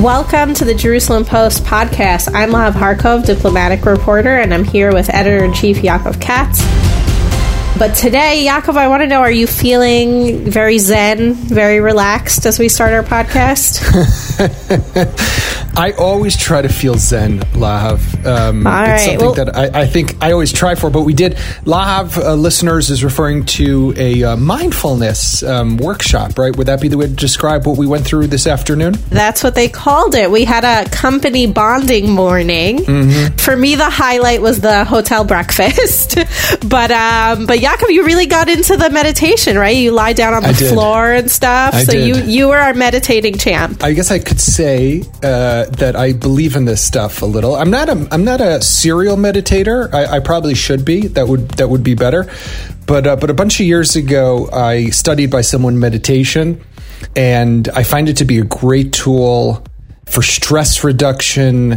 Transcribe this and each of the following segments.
Welcome to the Jerusalem Post podcast. I'm Lahav Harkov, diplomatic reporter, and I'm here with editor-in-chief Yaakov Katz. But today, Yaakov, I want to know, are you feeling very zen, very relaxed as we start our podcast? I always try to feel zen, Lahav. It's something that I think I always try for, but we did. Lahav, listeners, is referring to a mindfulness workshop, right? Would that be the way to describe what we went through this afternoon? That's what they called it. We had a company bonding morning. Mm-hmm. For me, the highlight was the hotel breakfast. But Yaakov, you really got into the meditation, right? You lie down on the floor and stuff. So you were our meditating champ. I guess I could say that I believe in this stuff a little. I'm not a serial meditator. I probably should be. That would be better. But a bunch of years ago, I studied by someone meditation, and I find it to be a great tool for stress reduction,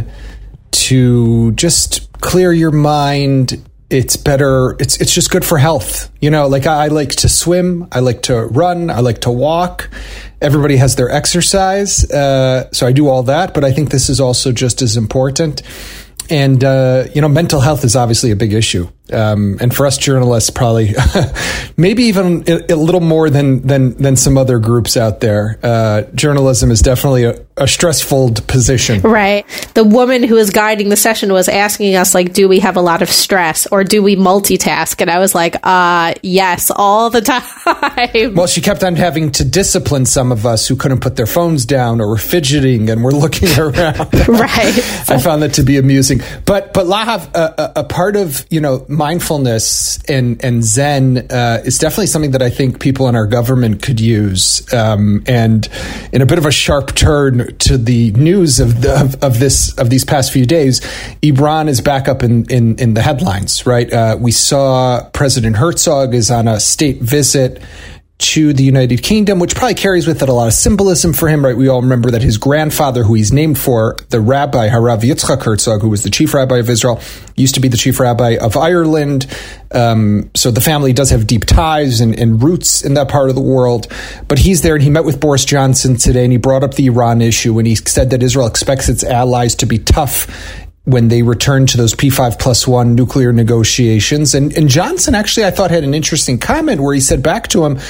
to just clear your mind. It's better. It's just good for health. You know, like I like to swim. I like to run. I like to walk. Everybody has their exercise. So I do all that, but I think this is also just as important. And, mental health is obviously a big issue. And for us journalists, probably maybe even a little more than some other groups out there. Journalism is definitely a stressful position. Right. The woman who was guiding the session was asking us, like, do we have a lot of stress or do we multitask? And I was like, yes, all the time. Well, she kept on having to discipline some of us who couldn't put their phones down or were fidgeting and were looking around. Right. I found that to be amusing. But Lahav, a part of, mindfulness and Zen is definitely something that I think people in our government could use. And in a bit of a sharp turn to the news of these past few days, Iran is back up in the headlines, right? We saw President Herzog is on a state visit to the United Kingdom, which probably carries with it a lot of symbolism for him, right? We all remember that his grandfather, who he's named for, the Rabbi Harav Yitzchak Herzog, who was the chief rabbi of Israel, used to be the chief rabbi of Ireland. So the family does have deep ties and roots in that part of the world. But he's there, and he met with Boris Johnson today, and he brought up the Iran issue, and he said that Israel expects its allies to be tough when they return to those P5+1 nuclear negotiations. And Johnson actually, I thought, had an interesting comment where he said back to him,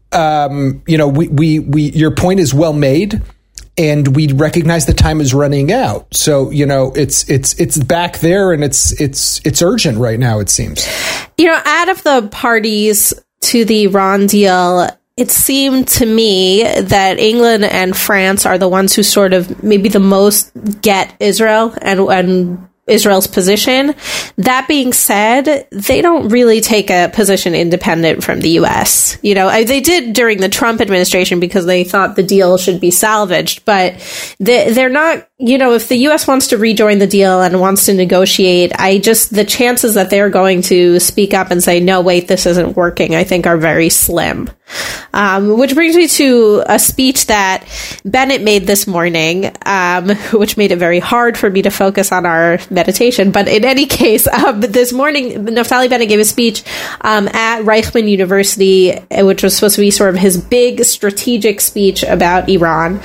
your point is well made, and we recognize the time is running out. So, it's back there, and it's urgent right now, it seems. Out of the parties to the Iran deal, it seemed to me that England and France are the ones who sort of maybe the most get Israel and Israel's position. That being said, they don't really take a position independent from the U.S. They did during the Trump administration because they thought the deal should be salvaged, but they're not, if the U.S. wants to rejoin the deal and wants to negotiate, the chances that they're going to speak up and say, no, wait, this isn't working, I think are very slim. Which brings me to a speech that Bennett made this morning, which made it very hard for me to focus on our meditation. But in any case, this morning, Naftali Bennett gave a speech at Reichman University, which was supposed to be sort of his big strategic speech about Iran.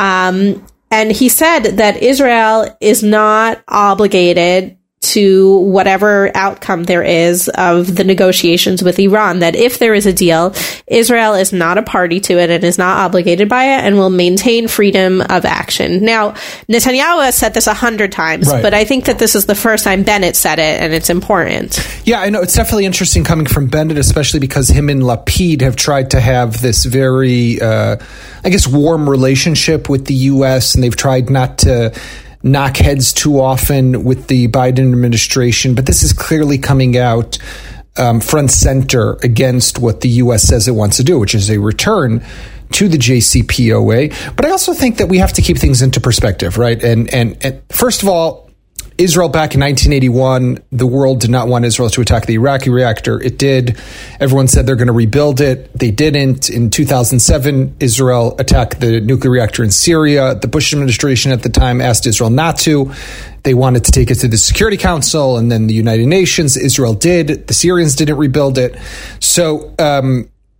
And he said that Israel is not obligated to whatever outcome there is of the negotiations with Iran, that if there is a deal, Israel is not a party to it and is not obligated by it and will maintain freedom of action. Now, Netanyahu has said this 100 times, right, but I think that this is the first time Bennett said it, and it's important. Yeah, I know. It's definitely interesting coming from Bennett, especially because him and Lapid have tried to have this very, warm relationship with the U.S., and they've tried not to knock heads too often with the Biden administration, but this is clearly coming out front center against what the U.S. says it wants to do, which is a return to the JCPOA. But I also think that we have to keep things into perspective, right? And first of all, Israel back in 1981, the world did not want Israel to attack the Iraqi reactor. It did. Everyone said they're going to rebuild it. They didn't. In 2007, Israel attacked the nuclear reactor in Syria. The Bush administration at the time asked Israel not to. They wanted to take it to the Security Council and then the United Nations. Israel did. The Syrians didn't rebuild it. So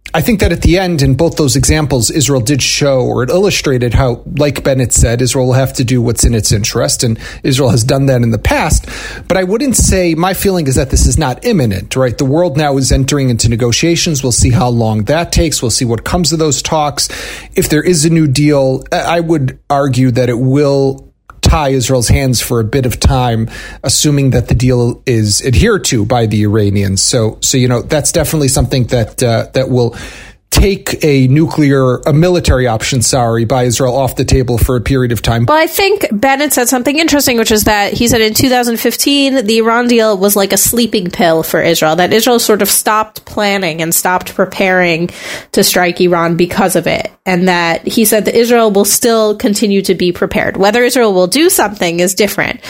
I think that at the end, in both those examples, Israel did show, or it illustrated how, like Bennett said, Israel will have to do what's in its interest, and Israel has done that in the past. But I wouldn't say, my feeling is that this is not imminent, right? The world now is entering into negotiations. We'll see how long that takes. We'll see what comes of those talks. If there is a new deal, I would argue that it will tie Israel's hands for a bit of time, assuming that the deal is adhered to by the Iranians. So that's definitely something that will take a military option, by Israel off the table for a period of time. Well, I think Bennett said something interesting, which is that he said in 2015, the Iran deal was like a sleeping pill for Israel, that Israel sort of stopped planning and stopped preparing to strike Iran because of it. And that he said that Israel will still continue to be prepared. Whether Israel will do something is different.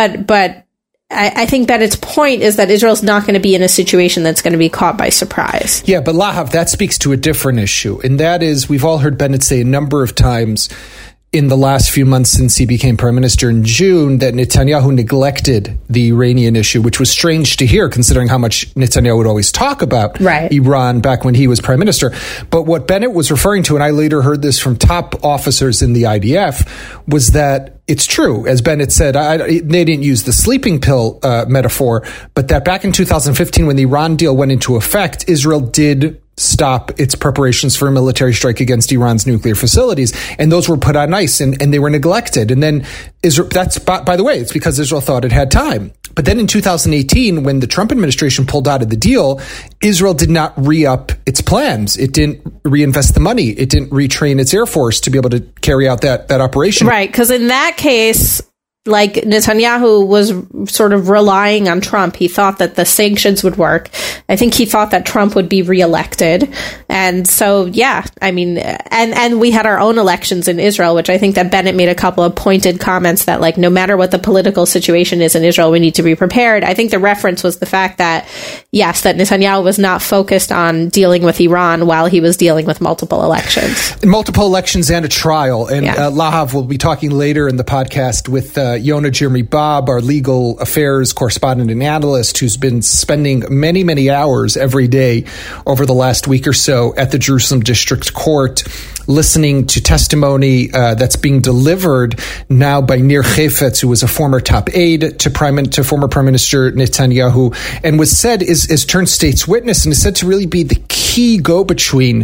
But I think Bennett's point is that Israel's not going to be in a situation that's going to be caught by surprise. Yeah, but Lahav, that speaks to a different issue. And that is, we've all heard Bennett say a number of times in the last few months since he became prime minister in June that Netanyahu neglected the Iranian issue, which was strange to hear considering how much Netanyahu would always talk about Iran back when he was prime minister. But what Bennett was referring to, and I later heard this from top officers in the IDF, was that it's true, as Bennett said, they didn't use the sleeping pill metaphor, but that back in 2015 when the Iran deal went into effect, Israel did stop its preparations for a military strike against Iran's nuclear facilities. And those were put on ice and they were neglected. And then Israel, that's, by the way, it's because Israel thought it had time. But then in 2018, when the Trump administration pulled out of the deal, Israel did not re-up its plans. It didn't reinvest the money. It didn't retrain its Air Force to be able to carry out that operation. Right, because in that case, like Netanyahu was sort of relying on Trump. He thought that the sanctions would work. I think he thought that Trump would be reelected. And so, yeah, I mean, and we had our own elections in Israel, which I think that Bennett made a couple of pointed comments that, like, no matter what the political situation is in Israel, we need to be prepared. I think the reference was the fact that, yes, that Netanyahu was not focused on dealing with Iran while he was dealing with multiple elections. Multiple elections and a trial. And Lahav will be talking later in the podcast with Yonah Jeremy Bob, our legal affairs correspondent and analyst, who's been spending many, many hours every day over the last week or so at the Jerusalem District Court, listening to testimony that's being delivered now by Nir Chafetz, who was a former top aide to former Prime Minister Netanyahu, and was said is turned state's witness and is said to really be the key go-between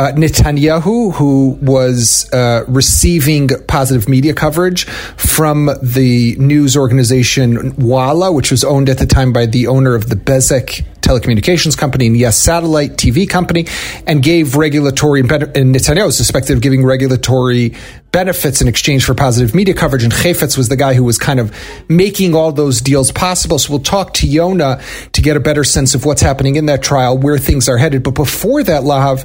Netanyahu, who was receiving positive media coverage from the news organization Walla, which was owned at the time by the owner of the Bezek telecommunications company and Yes Satellite TV company, and gave regulatory, and Netanyahu was suspected of giving regulatory benefits in exchange for positive media coverage, and Chafetz was the guy who was kind of making all those deals possible. So we'll talk to Yonah to get a better sense of what's happening in that trial, where things are headed. But before that, Lahav,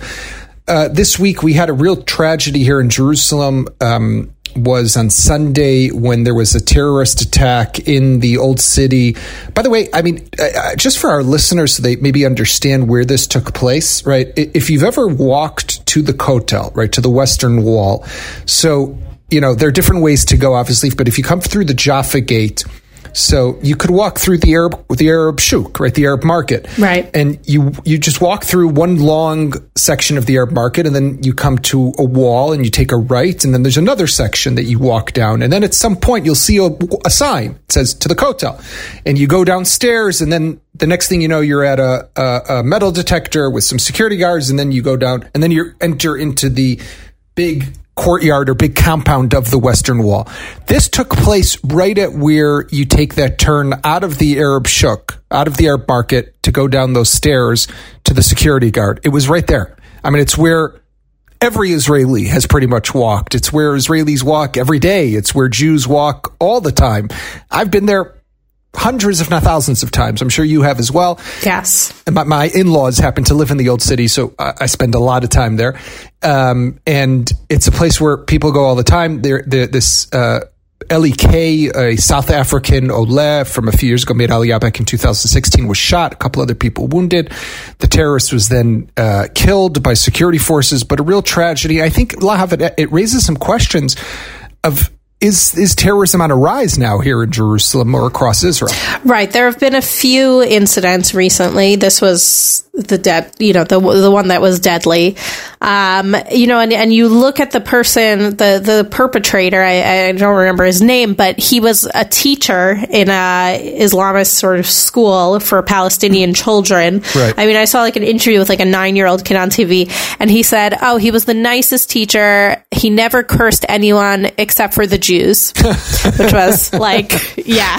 this week we had a real tragedy here in Jerusalem. Was on Sunday when there was a terrorist attack in the Old City. By the way, I mean, just for our listeners so they maybe understand where this took place, right? If you've ever walked to the Kotel, right, to the Western Wall, so, you know, there are different ways to go, obviously, but if you come through the Jaffa Gate, so you could walk through the Arab shuk, right, the Arab market. Right. And you just walk through one long section of the Arab market, and then you come to a wall and you take a right, and then there's another section that you walk down. And then at some point you'll see a sign that says to the Kotel. And you go downstairs, and then the next thing you know, you're at a metal detector with some security guards, and then you go down, and then you enter into the big courtyard or big compound of the Western Wall. This took place right at where you take that turn out of the Arab shuk, out of the Arab market, to go down those stairs to the security guard. It was right there. I mean, it's where every Israeli has pretty much walked. It's where Israelis walk every day. It's where Jews walk all the time. I've been there hundreds, if not thousands of times. I'm sure you have as well. Yes. And my in-laws happen to live in the Old City, so I spend a lot of time there. And it's a place where people go all the time. This Eli K, a South African Ole from a few years ago, made Aliyah back in 2016, was shot. A couple other people wounded. The terrorist was then killed by security forces, but a real tragedy. I think, Lahav, it raises some questions of, is terrorism on a rise now here in Jerusalem or across Israel? Right. There have been a few incidents recently. This was the one that was deadly. And you look at the person, the perpetrator, I don't remember his name, but he was a teacher in a Islamist sort of school for Palestinian children. Right. I mean, I saw like an interview with like a 9-year-old kid on TV, and he said, he was the nicest teacher. He never cursed anyone except for the Jews, which was like, yeah.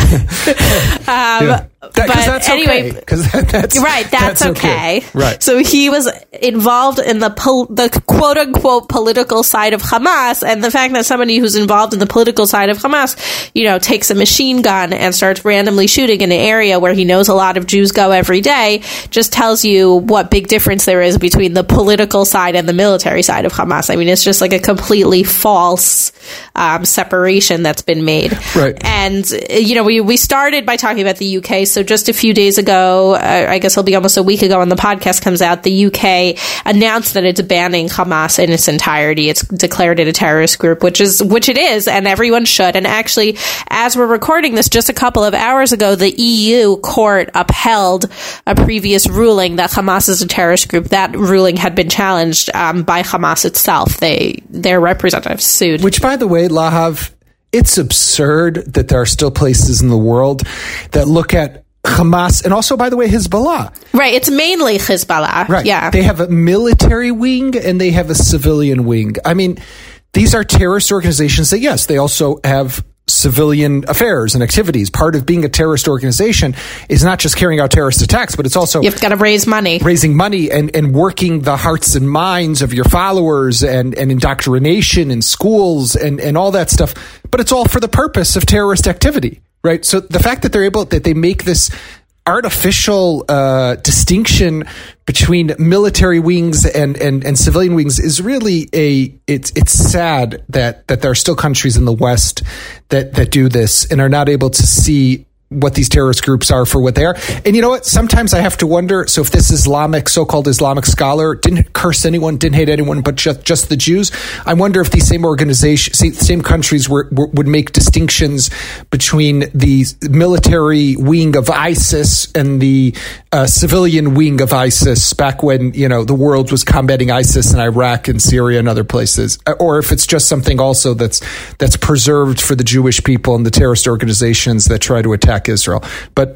But that's anyway, okay, 'cause that's right. That's okay. Right. So he was involved in the quote unquote political side of Hamas, and the fact that somebody who's involved in the political side of Hamas, takes a machine gun and starts randomly shooting in an area where he knows a lot of Jews go every day, just tells you what big difference there is between the political side and the military side of Hamas. I mean, it's just like a completely false separation that's been made. Right. And we started by talking about the UK. So just a few days ago, I guess it'll be almost a week ago when the podcast comes out, the UK announced that it's banning Hamas in its entirety. It's declared it a terrorist group, which it is, and everyone should. And actually, as we're recording this, just a couple of hours ago, the EU court upheld a previous ruling that Hamas is a terrorist group. That ruling had been challenged by Hamas itself. Their representatives sued. Which, by the way, Lahav, it's absurd that there are still places in the world that look at Hamas, and also, by the way, Hezbollah. Right, it's mainly Hezbollah. Right. Yeah. They have a military wing and they have a civilian wing. I mean, these are terrorist organizations that, yes, they also have civilian affairs and activities. Part of being a terrorist organization is not just carrying out terrorist attacks, but it's also you've got to raise money, raising money and working the hearts and minds of your followers and indoctrination in schools and all that stuff. But it's all for the purpose of terrorist activity, right? So the fact that they make this artificial distinction between military wings and civilian wings is really it's sad that there are still countries in the West that do this and are not able to see what these terrorist groups are for what they are. And you know what? Sometimes I have to wonder, so if this so-called Islamic scholar didn't curse anyone, didn't hate anyone, but just the Jews, I wonder if these same countries would make distinctions between the military wing of ISIS and the civilian wing of ISIS back when, the world was combating ISIS in Iraq and Syria and other places. Or if it's just something also that's preserved for the Jewish people and the terrorist organizations that try to attack Israel. But,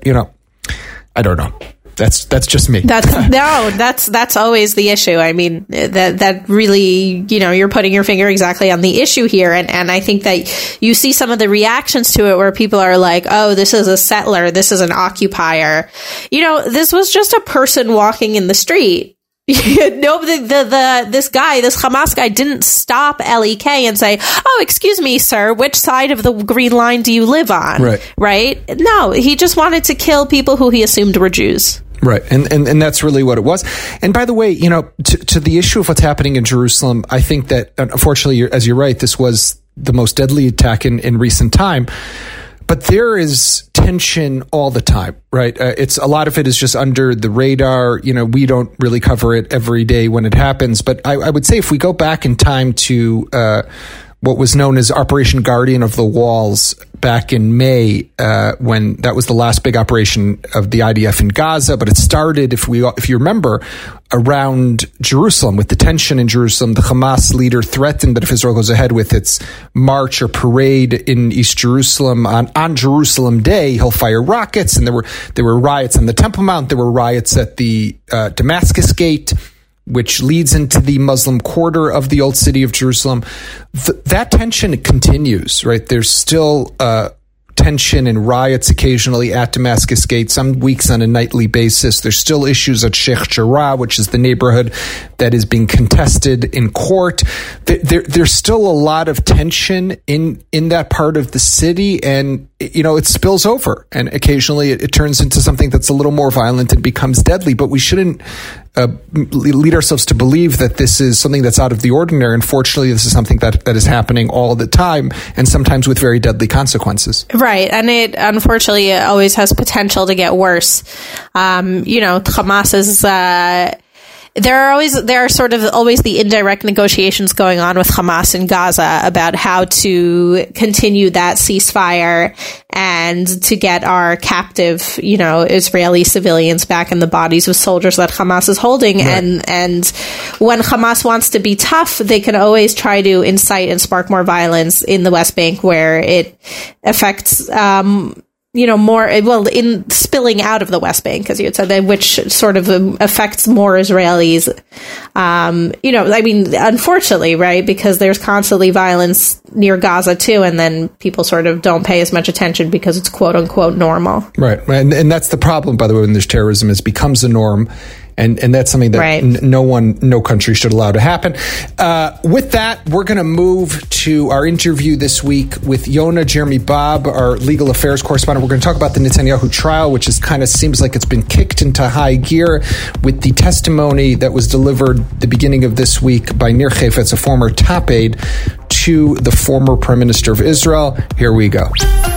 I don't know. That's just me. That's always the issue. I mean, that really, you're putting your finger exactly on the issue here. And I think that you see some of the reactions to it where people are like, oh, this is a settler. This is an occupier. This was just a person walking in the street. No, this Hamas guy didn't stop LEK and say, "Oh, excuse me, sir, which side of the green line do you live on?" Right? No, he just wanted to kill people who he assumed were Jews. Right. And that's really what it was. And by the way, to the issue of what's happening in Jerusalem, I think that unfortunately, as you're right, this was the most deadly attack in recent time. But there is tension all the time, right? A lot of it is just under the radar. We don't really cover it every day when it happens. But I would say if we go back in time to what was known as Operation Guardian of the Walls back in May, when that was the last big operation of the IDF in Gaza. But it started, if you remember, around Jerusalem with the tension in Jerusalem. The Hamas leader threatened that if Israel goes ahead with its march or parade in East Jerusalem on Jerusalem Day, he'll fire rockets. And there were riots on the Temple Mount. There were riots at the Damascus Gate, which leads into the Muslim quarter of the old city of Jerusalem. That tension continues, right? There's still tension and riots occasionally at Damascus Gate, some weeks on a nightly basis. There's still issues at Sheikh Jarrah, which is the neighborhood that is being contested in court. There's still a lot of tension in that part of the city, and it spills over, and occasionally it turns into something that's a little more violent and becomes deadly. But we shouldn't lead ourselves to believe that this is something that's out of the ordinary. Unfortunately, this is something that is happening all the time, and sometimes with very deadly consequences. Right, and it unfortunately always has potential to get worse. Hamas is there are sort of always the indirect negotiations going on with Hamas in Gaza about how to continue that ceasefire and to get our captive, Israeli civilians back in the bodies of soldiers that Hamas is holding. Right. And when Hamas wants to be tough, they can always try to incite and spark more violence in the West Bank, where it affects in spilling out of the West Bank, as you had said, which sort of affects more Israelis. Unfortunately, right, because there's constantly violence near Gaza too, and then people sort of don't pay as much attention because it's quote unquote normal. Right. And that's the problem, by the way, when there's terrorism, it becomes a norm. And that's something that right. No country should allow to happen. With that, we're going to move to our interview this week with Yonah Jeremy Bob, our legal affairs correspondent. We're going to talk about the Netanyahu trial, which is kind of seems like it's been kicked into high gear with the testimony that was delivered the beginning of this week by Nir Chafetz, a former top aide to the former Prime Minister of Israel. Here we go.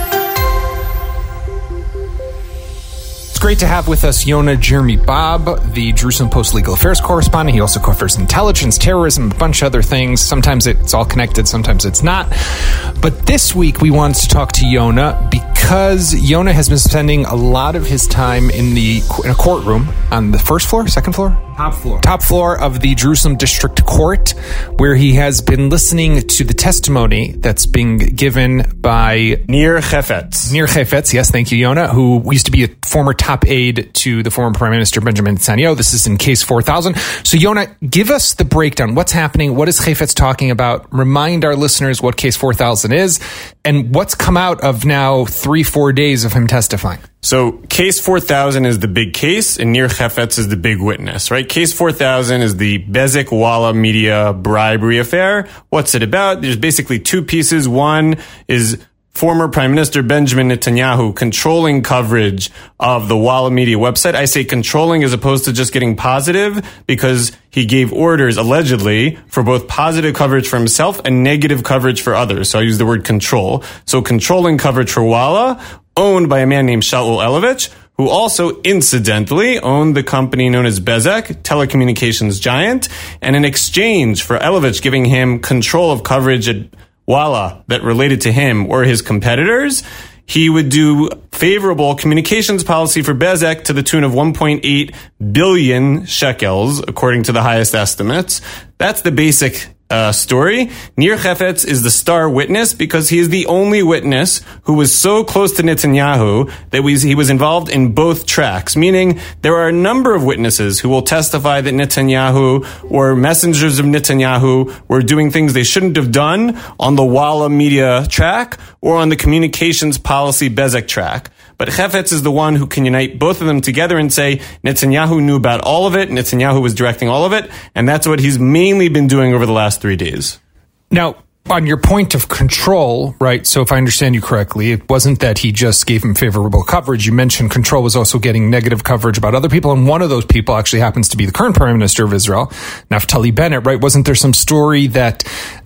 Great to have with us Yonah Jeremy Bob, the Jerusalem Post legal affairs correspondent. He also covers intelligence, terrorism, a bunch of other things. Sometimes it's all connected, sometimes it's not. But this week we wanted to talk to Yonah because Yonah has been spending a lot of his time in a courtroom on the first floor, second floor? Top floor of the Jerusalem District Court, where he has been listening to the testimony that's being given by Nir Chafetz. Nir Chafetz, yes, thank you, Yonah, who used to be a former top aide to the former Prime Minister Benjamin Netanyahu. This is in Case 4000. So, Yonah, give us the breakdown. What's happening? What is Chafetz talking about? Remind our listeners what Case 4000 is and what's come out of now 3-4 days of him testifying. So Case 4000 is the big case, and Nir Chafetz is the big witness, right? Case 4000 is the Bezeq Walla media bribery affair. What's it about? There's basically two pieces. One is former Prime Minister Benjamin Netanyahu controlling coverage of the Walla Media website. I say controlling as opposed to just getting positive, because he gave orders, allegedly, for both positive coverage for himself and negative coverage for others. So I use the word control. So controlling coverage for Walla, owned by a man named Shaul Elovitch, who also incidentally owned the company known as Bezeq, telecommunications giant, and in exchange for Elovitch giving him control of coverage at Walla that related to him or his competitors, he would do favorable communications policy for Bezeq to the tune of 1.8 billion shekels, according to the highest estimates. That's the basic story. Nir Chafetz is the star witness because he is the only witness who was so close to Netanyahu that he was involved in both tracks, meaning there are a number of witnesses who will testify that Netanyahu or messengers of Netanyahu were doing things they shouldn't have done on the Walla media track or on the communications policy Bezeq track. But Chafetz is the one who can unite both of them together and say Netanyahu knew about all of it, Netanyahu was directing all of it, and that's what he's mainly been doing over the last 3 days. Now, on your point of control, right, so if I understand you correctly, it wasn't that he just gave him favorable coverage. You mentioned control was also getting negative coverage about other people, and one of those people actually happens to be the current Prime Minister of Israel, Naftali Bennett, right? Wasn't there some story that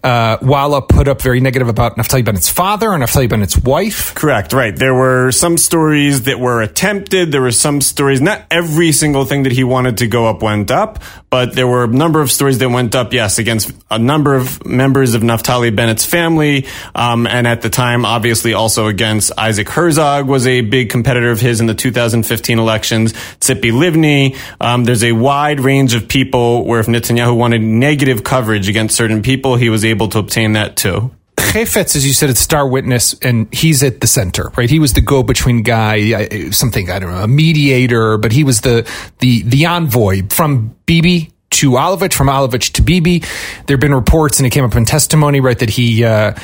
Walla put up very negative about Naftali Bennett's father or Naftali Bennett's wife? Correct, right. There were some stories that were attempted. There were some stories, not every single thing that he wanted to go up went up, but there were a number of stories that went up, yes, against a number of members of Naftali Bennett's family, and at the time, obviously, also against Isaac Herzog was a big competitor of his in the 2015 elections, Tzipi Livni. There's a wide range of people where if Netanyahu wanted negative coverage against certain people, he was able to obtain that too. Chafetz, as you said, is star witness, and he's at the center, right? He was the go-between guy, something, I don't know, a mediator, but he was the envoy from Bibi to Elovitch, from Elovitch to Bibi. There have been reports, and it came up in testimony, right, that he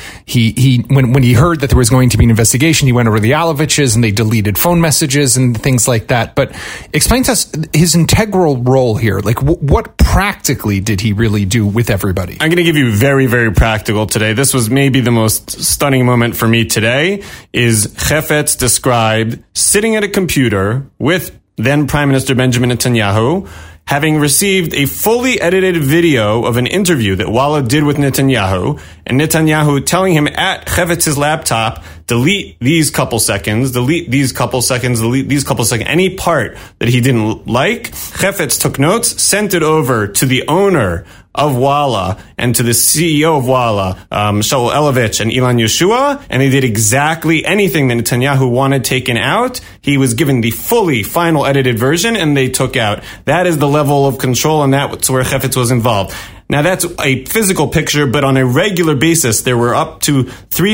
when he heard that there was going to be an investigation, he went over to the Elovitches and they deleted phone messages and things like that. But explain to us his integral role here. Like, what practically did he really do with everybody? I'm going to give you very, very practical today. This was maybe the most stunning moment for me today, is Chafetz described sitting at a computer with then Prime Minister Benjamin Netanyahu, having received a fully edited video of an interview that Walla did with Netanyahu, and Netanyahu telling him at Chavetz's laptop, delete these couple seconds, delete these couple seconds, delete these couple seconds, any part that he didn't like. Chavetz took notes, sent it over to the owner of Walla and to the CEO of Walla, Shaul Elovitch and Ilan Yeshua, and they did exactly anything that Netanyahu wanted taken out. He was given the fully final edited version, and they took out. That is the level of control, and that's where Chavetz was involved. Now, that's a physical picture, but on a regular basis, there were up to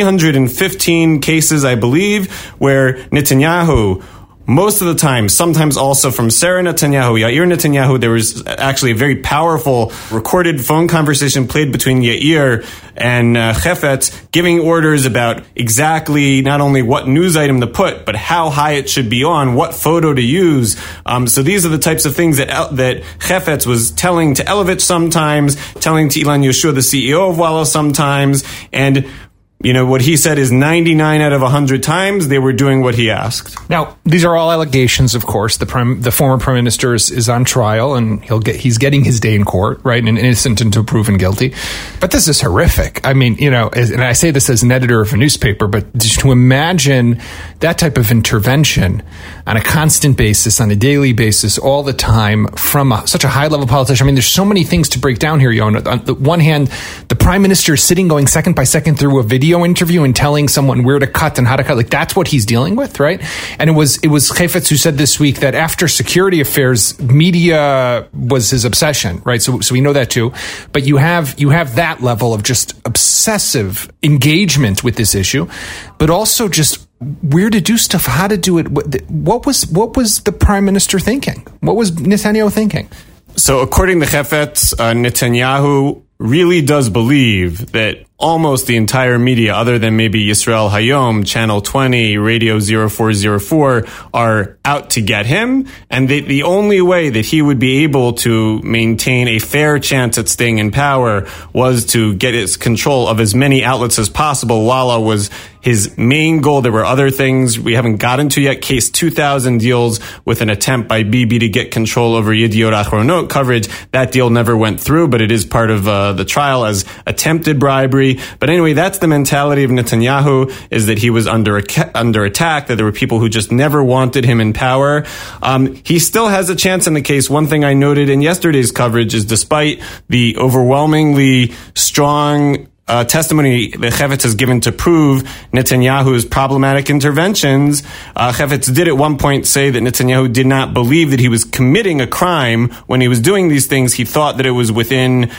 315 cases, I believe, where Netanyahu, most of the time, sometimes also from Sarah Netanyahu, Yair Netanyahu, there was actually a very powerful recorded phone conversation played between Yair and Chavetz, giving orders about exactly not only what news item to put, but how high it should be on, what photo to use. So these are the types of things that Chavetz was telling to Elovitch sometimes, telling to Ilan Yeshua, the CEO of Walla, sometimes, and you know, what he said is 99 out of 100 times they were doing what he asked. Now, these are all allegations, of course. The former prime minister is on trial, and he's getting his day in court, right? And innocent until proven guilty. But this is horrific. I mean, you know, and I say this as an editor of a newspaper, but just to imagine that type of intervention on a constant basis, on a daily basis, all the time from such a high-level politician. I mean, there's so many things to break down here, Yonah. On the one hand, the prime minister is sitting going second by second through a video interview and telling someone where to cut and how to cut. Like, that's what he's dealing with, right? And it was Chavetz who said this week that after security affairs, media was his obsession, right? So we know that too. But you have that level of just obsessive engagement with this issue, but also just where to do stuff, how to do it. What was the prime minister thinking? What was Netanyahu thinking? So according to Chavetz, Netanyahu really does believe that almost the entire media, other than maybe Yisrael Hayom, Channel 20, Radio 0404, are out to get him. And the only way that he would be able to maintain a fair chance at staying in power was to get his control of as many outlets as possible. Walla was his main goal. There were other things we haven't gotten to yet. Case 2000 deals with an attempt by Bibi to get control over Yediot Achronot coverage. That deal never went through, but it is part of the trial as attempted bribery. But anyway, that's the mentality of Netanyahu, is that he was under attack, that there were people who just never wanted him in power. He still has a chance in the case. One thing I noted in yesterday's coverage is despite the overwhelmingly strong testimony that Chavetz has given to prove Netanyahu's problematic interventions, Chavetz did at one point say that Netanyahu did not believe that he was committing a crime when he was doing these things. He thought that it was within,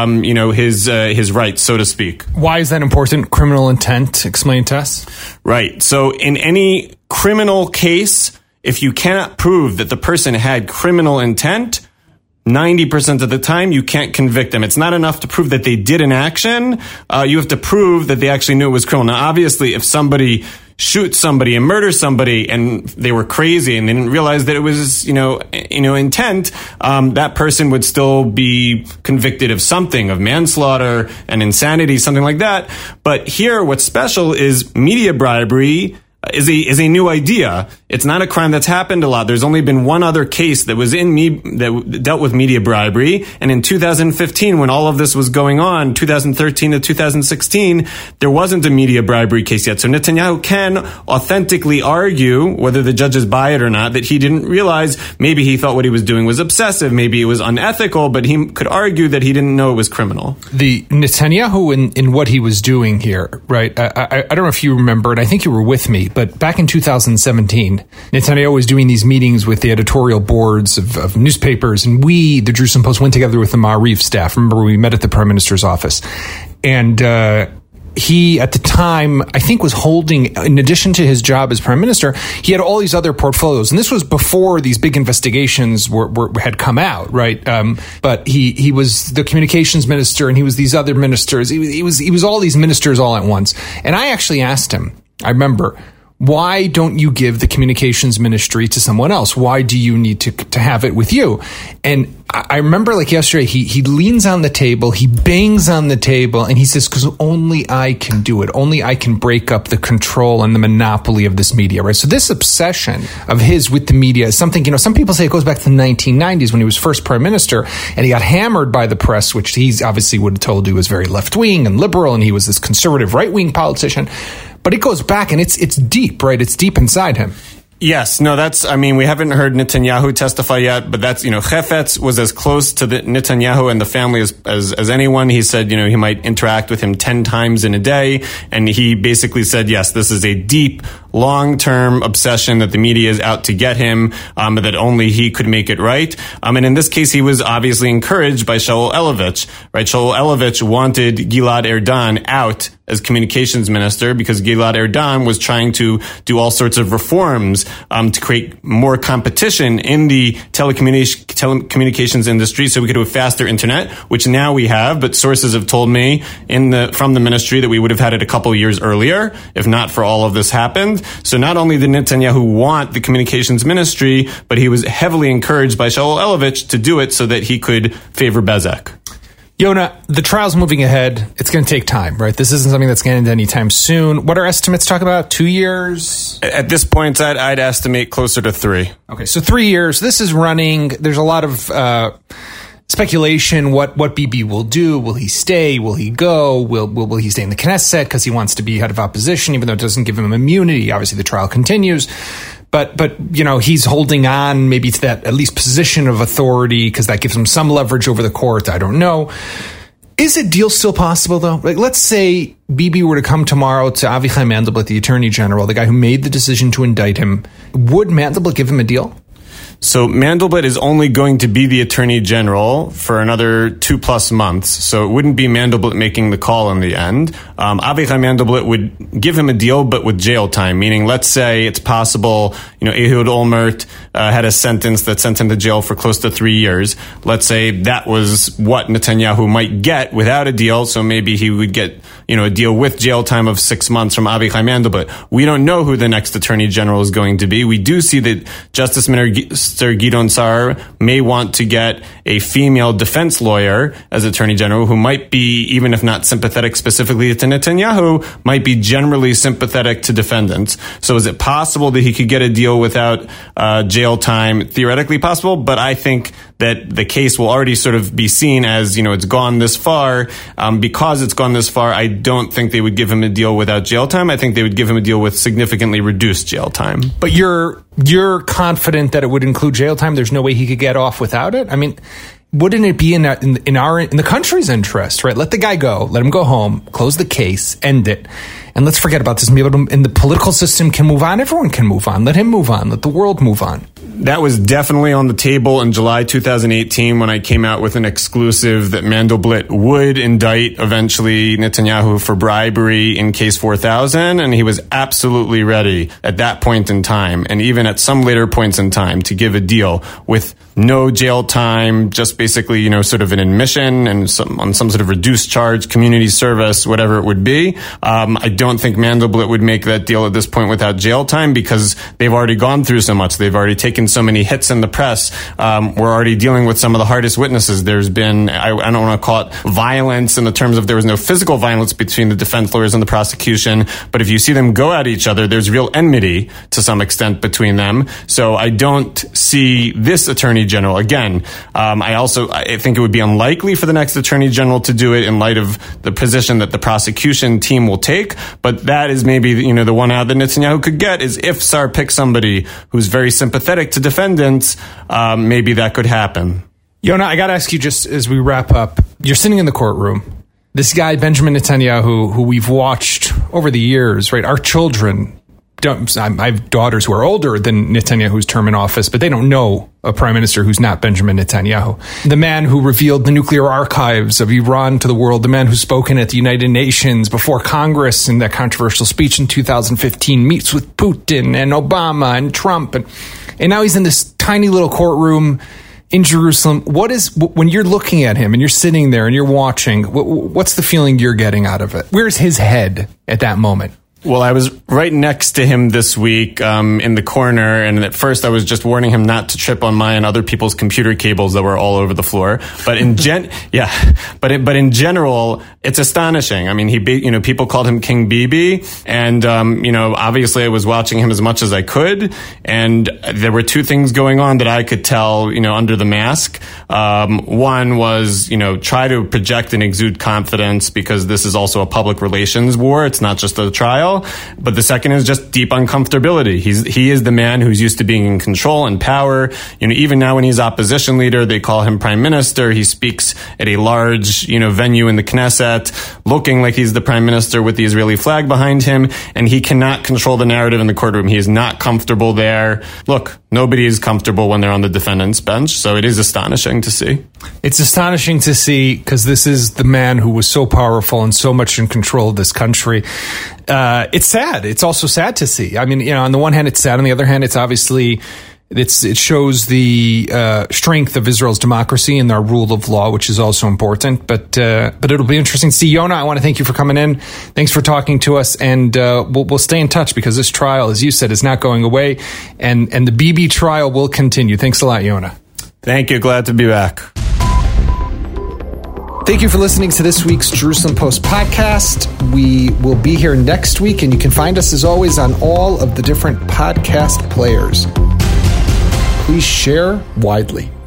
his rights, so to speak. Why is that important? Criminal intent. Explain to us. Right. So in any criminal case, if you cannot prove that the person had criminal intent, 90% of the time, you can't convict them. It's not enough to prove that they did an action. You have to prove that they actually knew it was criminal. Now, obviously, if somebody shoots somebody and murders somebody and they were crazy and they didn't realize that it was, intent, that person would still be convicted of something, of manslaughter and insanity, something like that. But here, what's special is media bribery is a new idea. It's not a crime that's happened a lot. There's only been one other case that was that dealt with media bribery. And in 2015, when all of this was going on, 2013 to 2016, there wasn't a media bribery case yet. So Netanyahu can authentically argue, whether the judges buy it or not, that he didn't realize. Maybe he thought what he was doing was obsessive. Maybe it was unethical, but he could argue that he didn't know it was criminal. The Netanyahu in what he was doing here, right? I don't know if you remember, and I think you were with me, but back in 2017, Netanyahu was doing these meetings with the editorial boards of newspapers, and we, the Jerusalem Post, went together with the Ma'ariv staff. Remember, we met at the Prime Minister's office. And he, at the time, I think was holding, in addition to his job as Prime Minister, he had all these other portfolios. And this was before these big investigations had come out, right? But he was the communications minister, and he was these other ministers. He was all these ministers all at once. And I actually asked him, I remember, Why don't you give the communications ministry to someone else? Why do you need to have it with you? And I remember like yesterday, he leans on the table, he bangs on the table, and he says, because only I can do it. Only I can break up the control and the monopoly of this media, right? So this obsession of his with the media is something, some people say it goes back to the 1990s when he was first prime minister, and he got hammered by the press, which he's obviously would have told you was very left-wing and liberal, and he was this conservative right-wing politician. But it goes back, and it's deep, right? It's deep inside him. Yes, no, we haven't heard Netanyahu testify yet, but that's, Chefetz was as close to the Netanyahu and the family as anyone. He said, he might interact with him 10 times in a day. And he basically said, yes, this is a deep, long-term obsession that the media is out to get him, that only he could make it right. And in this case, he was obviously encouraged by Shaul Elovitch, right? Shaul Elovitch wanted Gilad Erdan out as communications minister because Gilad Erdan was trying to do all sorts of reforms to create more competition in the telecommunications industry so we could have a faster internet, which now we have, but sources have told me from the ministry that we would have had it a couple of years earlier, if not for all of this happened. So not only did Netanyahu want the communications ministry, but he was heavily encouraged by Shaul Elovitch to do it so that he could favor Bezek. Yona, the trial's moving ahead. It's going to take time, right? This isn't something that's going to end anytime soon. What are estimates talking about? 2 years? At this point, I'd estimate closer to 3. Okay, so 3 years. This is running. There's a lot of speculation. What Bibi will do? Will he stay? Will he go? Will he stay in the Knesset because he wants to be head of opposition, even though it doesn't give him immunity? Obviously, the trial continues. But he's holding on maybe to that at least position of authority because that gives him some leverage over the court. I don't know. Is a deal still possible, though? Like, let's say Bibi were to come tomorrow to Avichai Mandelblit, the attorney general, the guy who made the decision to indict him. Would Mandelblit give him a deal? So Mandelblit is only going to be the attorney general for another 2+ months. So it wouldn't be Mandelblit making the call in the end. Avichai Mandelblit would give him a deal, but with jail time. Meaning, let's say it's possible, Ehud Olmert had a sentence that sent him to jail for close to 3 years. Let's say that was what Netanyahu might get without a deal. So maybe he would get, a deal with jail time of 6 months from Avichai Mandelblit. We don't know who the next attorney general is going to be. We do see that Justice Minister Gidon Sa'ar may want to get a female defense lawyer as attorney general who might be, even if not sympathetic specifically to Netanyahu, might be generally sympathetic to defendants. So is it possible that he could get a deal without jail time? Theoretically possible, but I think that the case will already sort of be seen as, it's gone this far. Because it's gone this far, I don't think they would give him a deal without jail time. I think they would give him a deal with significantly reduced jail time. But you're confident that it would include jail time? There's no way he could get off without it? I mean, wouldn't it be in the country's interest, right? Let the guy go, let him go home, close the case, end it, and let's forget about this. And the political system can move on. Everyone can move on. Let him move on. Let the world move on. That was definitely on the table in July 2018 when I came out with an exclusive that Mandelblit would indict eventually Netanyahu for bribery in case 4000, and he was absolutely ready at that point in time, and even at some later points in time, to give a deal with no jail time, just basically, sort of an admission and on some sort of reduced charge, community service, whatever it would be. I don't think Mandelblit would make that deal at this point without jail time because they've already gone through so much. They've already taken so many hits in the press. We're already dealing with some of the hardest witnesses. There's been, I don't want to call it violence in the terms of there was no physical violence between the defense lawyers and the prosecution, but if you see them go at each other, there's real enmity to some extent between them. So I don't see this attorney general. Again, I think it would be unlikely for the next attorney general to do it in light of the position that the prosecution team will take. But that is maybe, the one out that Netanyahu could get is if Sa'ar picks somebody who's very sympathetic to defendants, maybe that could happen. Yona, I got to ask you just as we wrap up, you're sitting in the courtroom. This guy, Benjamin Netanyahu, who we've watched over the years, right? Our children I have daughters who are older than Netanyahu's term in office, but they don't know a prime minister who's not Benjamin Netanyahu. The man who revealed the nuclear archives of Iran to the world, the man who's spoken at the United Nations before Congress in that controversial speech in 2015, meets with Putin and Obama and Trump. And now he's in this tiny little courtroom in Jerusalem. When you're looking at him and you're sitting there and you're watching, what's the feeling you're getting out of it? Where's his head at that moment? Well, I was right next to him this week in the corner, and at first I was just warning him not to trip on my and other people's computer cables that were all over the floor. But in but in general, it's astonishing. I mean, people called him King Bibi, and obviously I was watching him as much as I could, and there were two things going on that I could tell, under the mask. One was, try to project and exude confidence because this is also a public relations war. It's not just a trial. But the second is just deep uncomfortability. He is the man who's used to being in control and power. Even now when he's opposition leader, they call him prime minister. He speaks at a large, venue in the Knesset, looking like he's the prime minister with the Israeli flag behind him, and he cannot control the narrative in the courtroom. He is not comfortable there. Look, nobody is comfortable when they're on the defendant's bench, so it is astonishing to see. It's astonishing to see because this is the man who was so powerful and so much in control of this country. It's sad. It's also sad to see. I mean, on the one hand, it's sad. On the other hand, it's obviously it shows the strength of Israel's democracy and our rule of law, which is also important. But it'll be interesting to see. Yonah, I want to thank you for coming in. Thanks for talking to us, and we'll stay in touch because this trial, as you said, is not going away, and the Bibi trial will continue. Thanks a lot, Yonah. Thank you. Glad to be back. Thank you for listening to this week's Jerusalem Post podcast. We will be here next week, and you can find us, as always, on all of the different podcast players. Please share widely.